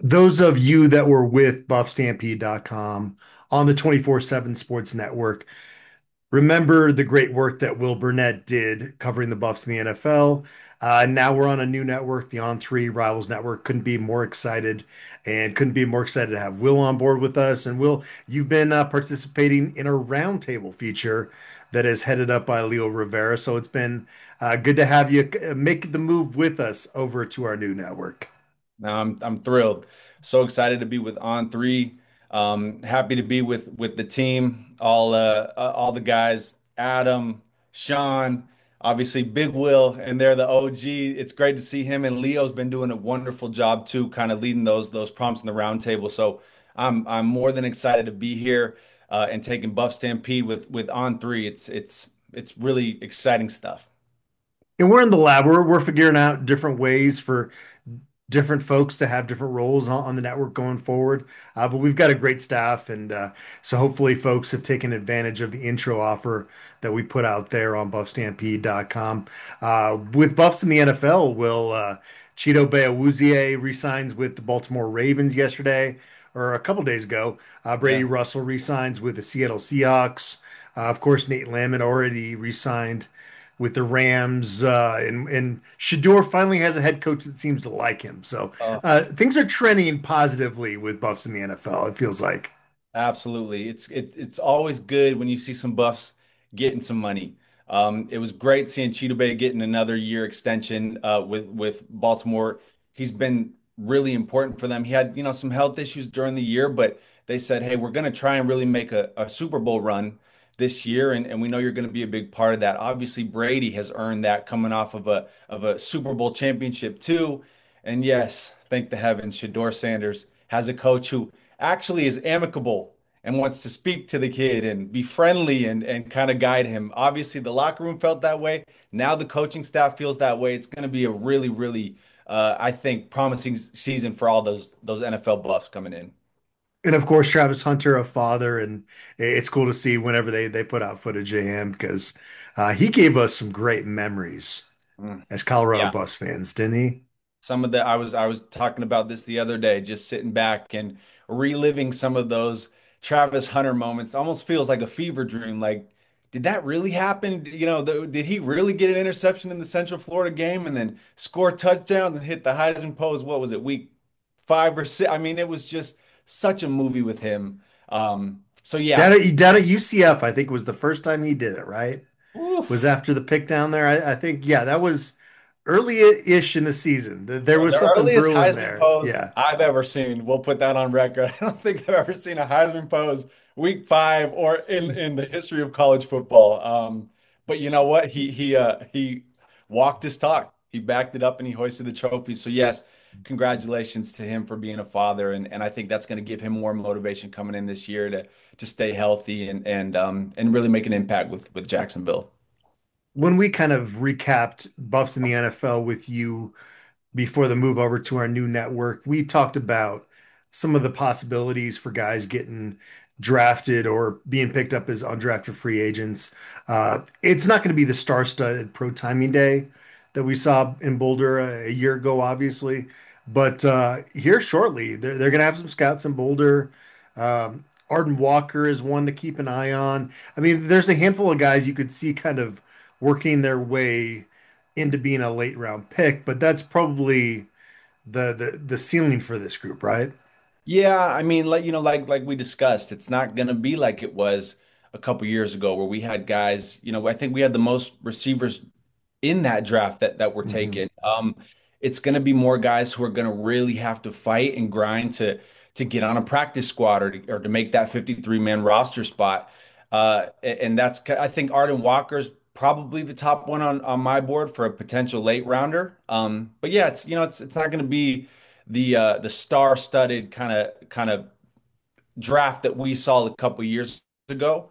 those of you that were with buffstampede.com on the 24/7 Sports Network, remember the great work that Will Burnett did covering the Buffs in the NFL. Now we're on a new network, the On3 Rivals Network. Couldn't be more excited and couldn't be more excited to have Will on board with us. And Will, you've been participating in a roundtable feature that is headed up by Leo Rivera. So it's been good to have you make the move with us over to our new network. Now I'm thrilled. So excited to be with On Three. Happy to be with the team, all the guys, Adam, Sean, obviously Big Will, and they're the OG. It's great to see him, and Leo's been doing a wonderful job too, kind of leading those prompts in the round table. So I'm more than excited to be here and taking Buff Stampede with On Three. It's really exciting stuff. And we're in the lab. We're figuring out different ways for different folks to have different roles on the network going forward. But we've got a great staff, and so hopefully folks have taken advantage of the intro offer that we put out there on buffstampede.com. With Buffs in the NFL, will Cheeto Bay resigns with the Baltimore Ravens yesterday or a couple days ago. Brady Yeah. Russell resigns with the Seattle Seahawks. Of course, Nate Landman already resigned with the Rams, and Shador finally has a head coach that seems to like him. So things are trending positively with Buffs in the NFL. It feels like. Absolutely. It's always good when you see some buffs getting some money. It was great seeing Cheetah Bay getting another year extension with Baltimore. He's been really important for them. He had, some health issues during the year, but they said, hey, we're going to try and really make a Super Bowl run this year, and we know you're going to be a big part of that. Obviously, Brady has earned that coming off of a Super Bowl championship too. And yes, thank the heavens, Shador Sanders has a coach who actually is amicable and wants to speak to the kid and be friendly and kind of guide him. Obviously, the locker room felt that way. Now the coaching staff feels that way. It's going to be a really, really, I think, promising season for all those NFL buffs coming in. And of course, Travis Hunter, a father, and it's cool to see whenever they put out footage of him because he gave us some great memories Mm. as Colorado Yeah. Buffs fans, didn't he? Some of the I was talking about this the other day, just sitting back and reliving some of those Travis Hunter moments. Almost feels like a fever dream. Like, did that really happen? Did he really get an interception in the Central Florida game and then score touchdowns and hit the Heisman pose? What was it, week 5 or 6? I mean, it was just such a movie with him. So yeah. Down at UCF, I think was the first time he did it, right? Was Oof. after the pick down there. I think, yeah, that was early-ish in the season. There was The something earliest brewing Heisman there. pose Yeah. I've ever seen. We'll put that on record. I don't think I've ever seen a Heisman pose week 5 or in the history of college football. But you know what? He walked his talk. He backed it up and he hoisted the trophy. So yes, congratulations to him for being a father, and I think that's going to give him more motivation coming in this year to stay healthy and really make an impact with Jacksonville. When we kind of recapped Buffs in the NFL with you before the move over to our new network, we talked about some of the possibilities for guys getting drafted or being picked up as undrafted free agents. It's not going to be the star-studded pro timing day that we saw in Boulder a year ago, obviously, but here shortly, they're going to have some scouts in Boulder. Arden Walker is one to keep an eye on. I mean, there's a handful of guys you could see kind of working their way into being a late round pick, but that's probably the ceiling for this group, right? Yeah, I mean, like we discussed, it's not going to be like it was a couple years ago where we had guys. I think we had the most receivers in that draft that were Hmm. taken. It's going to be more guys who are going to really have to fight and grind to get on a practice squad or to make that 53 man roster spot. And I think Arden Walker's probably the top one on my board for a potential late rounder. But yeah, it's not going to be the star-studded kind of draft that we saw a couple years ago.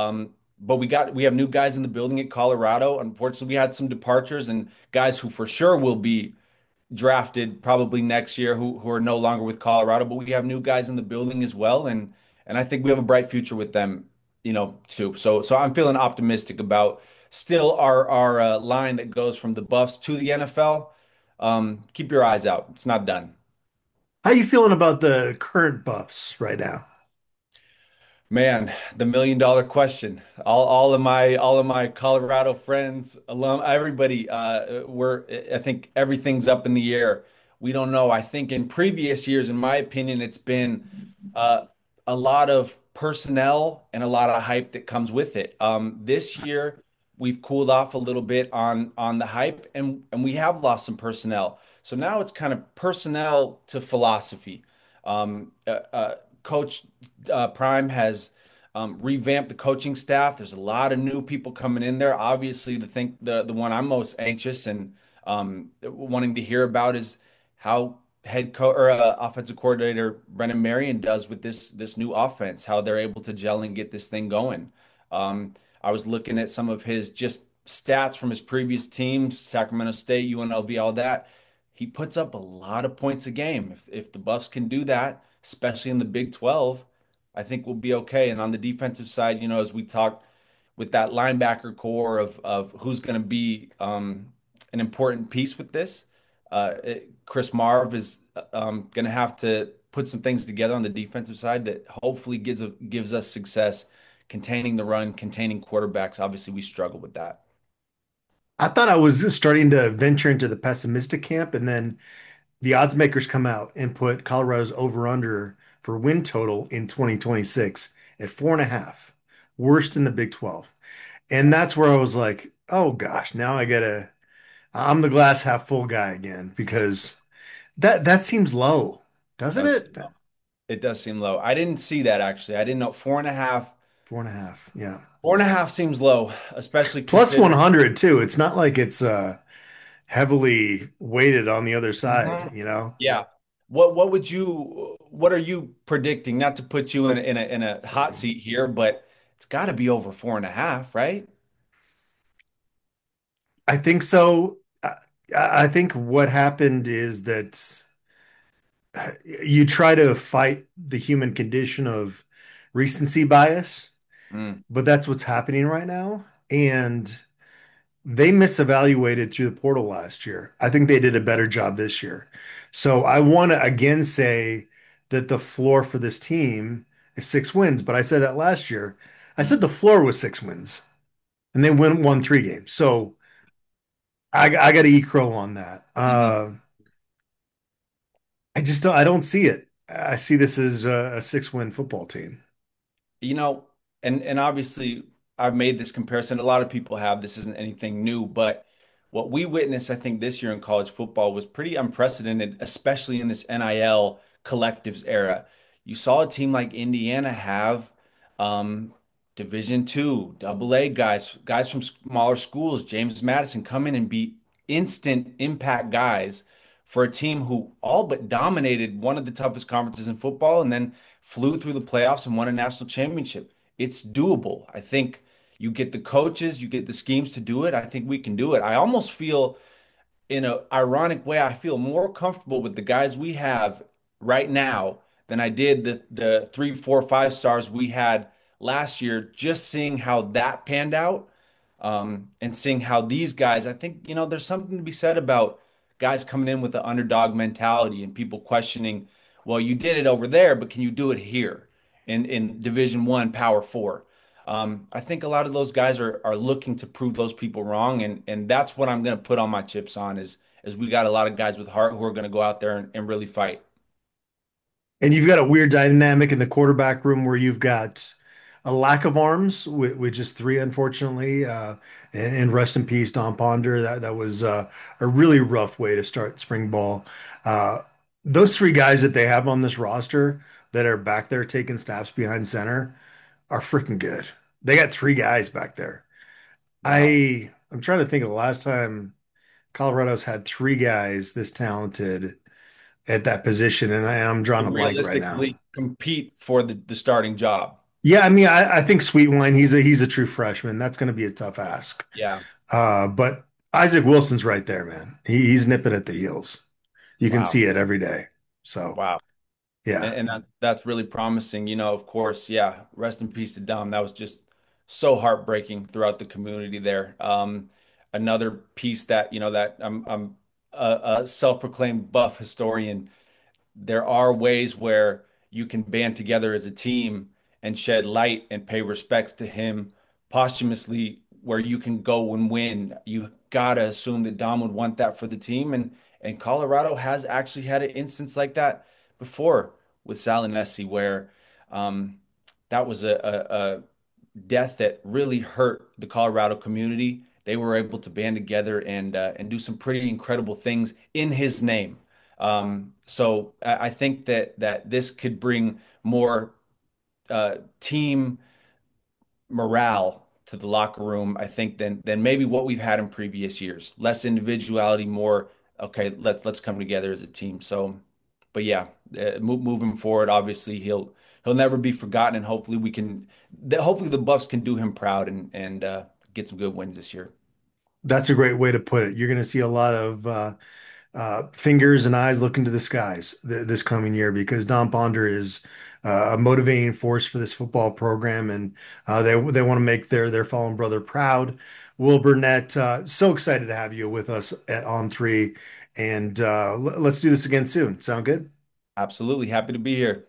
But we have new guys in the building at Colorado. Unfortunately, we had some departures and guys who for sure will be drafted probably next year who are no longer with Colorado. But we have new guys in the building as well, and I think we have a bright future with them, too. So I'm feeling optimistic about still our line that goes from the Buffs to the NFL. Keep your eyes out. It's not done. How you feeling about the current Buffs right now? Man, the $1 million question. All of my Colorado friends, alum, everybody, I think everything's up in the air. We don't know. I think in previous years, in my opinion, it's been uh, a lot of personnel and a lot of hype that comes with it. This year, we've cooled off a little bit on the hype, and we have lost some personnel. So now it's kind of personnel to philosophy. Coach Prime has revamped the coaching staff. There's a lot of new people coming in there. Obviously, the one I'm most anxious and wanting to hear about is how head coach or offensive coordinator Brennan Marion does with this new offense. How they're able to gel and get this thing going. I was looking at some of his just stats from his previous teams, Sacramento State, UNLV, all that. He puts up a lot of points a game. If the Buffs can do that, especially in the Big 12, I think we'll be okay. And on the defensive side, as we talked with that linebacker core of who's going to be an important piece with this, Chris Marv is going to have to put some things together on the defensive side that hopefully gives us success containing the run, containing quarterbacks. Obviously, we struggle with that. I thought I was starting to venture into the pessimistic camp, and then the odds makers come out and put Colorado's over under for win total in 2026 at 4.5, worst in the Big 12. And that's where I was like, oh gosh, now I'm the glass half full guy again because that seems low, doesn't Does it? it does seem low. I didn't see that actually. I didn't know 4.5. 4.5, yeah. 4.5 seems low, especially Plus considering. 100 too. It's not like it's heavily weighted on the other side, Mhm. you know? Yeah. What are you predicting? Not to put you in a hot seat here, but it's got to be over 4.5, right? I think so. I think what happened is that you try to fight the human condition of recency bias, Mm, but that's what's happening right now. And they misevaluated through the portal last year. I think they did a better job this year. So I want to again say that the floor for this team is 6 wins, but I said that last year. I said mm, the floor was 6 wins, and they won 3 games. So I got to eat crow on that. mhm. I don't see it. I see this as a 6 win football team. You know, and obviously I've made this comparison. A lot of people have. This isn't anything new, but what we witnessed, I think, this year in college football was pretty unprecedented, especially in this NIL collectives era. You saw a team like Indiana have Division two, double A guys from smaller schools, James Madison, come in and be instant impact guys for a team who all but dominated one of the toughest conferences in football and then flew through the playoffs and won a national championship. It's doable. I think you get the coaches, you get the schemes to do it. I think we can do it. I almost feel in an ironic way, I feel more comfortable with the guys we have right now than I did the 3, 4, 5 stars we had last year. Just seeing how that panned out, and seeing how these guys, I think there's something to be said about guys coming in with the underdog mentality and people questioning, well, you did it over there, but can you do it here in Division One, Power Four? I think a lot of those guys are looking to prove those people wrong, and that's what I'm going to put on my chips on is we got a lot of guys with heart who are going to go out there and really fight. And you've got a weird dynamic in the quarterback room where you've got a lack of arms with just three, unfortunately. And rest in peace, Don Ponder. That was a really rough way to start spring ball. Uh, those three guys that they have on this roster that are back there taking snaps behind center are freaking good. They got three guys back there. Wow. I'm trying to think of the last time Colorado's had three guys this talented at that position, and I'm drawing To a blank right now. realistically compete for the starting job. Yeah, I mean, I think Sweetwine, he's a true freshman. That's going to be a tough ask. Yeah. But Isaac Wilson's right there, man. He's nipping at the heels. You can Wow. see it every day. So Wow. And, yeah, and that's really promising. Of course, yeah, rest in peace to Dom. That was just so heartbreaking throughout the community there. Another piece that, that I'm a self-proclaimed buff historian. there are ways where you can band together as a team and shed light and pay respects to him posthumously, where you can go and win. You gotta assume that Dom would want that for the team, and Colorado has actually had an instance like that before with Salinesi, where um, that was a death that really hurt the Colorado community. They were able to band together and do some pretty incredible things in his name. So I think that this could bring more team morale to the locker room, I think, than maybe what we've had in previous years. Less individuality, more okay, let's come together as a team. So, but yeah, moving forward, obviously he'll never be forgotten, and hopefully hopefully the Buffs can do him proud and get some good wins this year. That's a great way to put it. You're going to see a lot of fingers and eyes look into the skies this coming year because Don Ponder is a motivating force for this football program, and they want to make their fallen brother proud. Will Burnett, so excited to have you with us at On Three, and let's do this again soon. Sound good? Absolutely happy to be here.